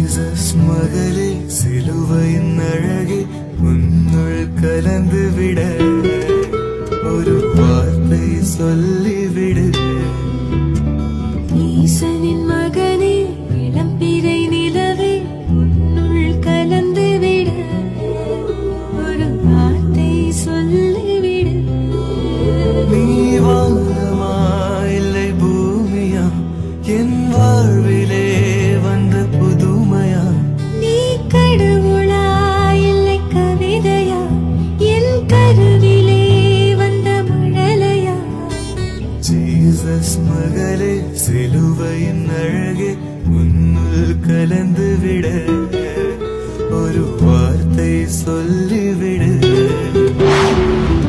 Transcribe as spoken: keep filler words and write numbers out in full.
Jesus மகளே சிலுவையின் அழகே உன்னுள் கலந்து விட ஒரு வார்த்தை சொல்லிவிடு. ஈசனின் மகனே இளம்பிறை நிலவே உன்னுள் கலந்து விட ஒரு வார்த்தை சொல்லிவிடு. நீ வானமா இல்லை பூமியா என் வாழ்விலே வந்த புதுமையா? நீ கடவுளா இல்லை கவிதையா என் கருவிலே வந்த மழலையா? ஜீசஸ் மகளே சிலுவையின் அழகே உன்னுள் கலந்து விட ஒரு வார்த்தை சொல்லிவிடு.